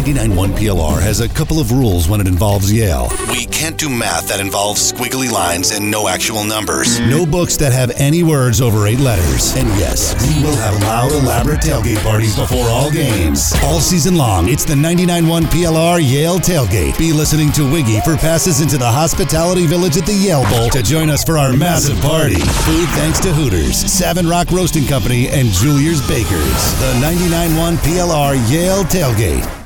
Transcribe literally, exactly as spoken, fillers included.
ninety-nine point one P L R has a couple of rules when it involves Yale. We can't do math that involves squiggly lines and no actual numbers. No books that have any words over eight letters. And yes, we will have loud, elaborate tailgate parties before all games. All season long, it's the ninety-nine point one P L R Yale Tailgate. Be listening to Wiggy for passes into the Hospitality Village at the Yale Bowl to join us for our massive party. Food thanks to Hooters, Savin Rock Roasting Company, and Julia's Bakers. The ninety-nine point one P L R Yale Tailgate.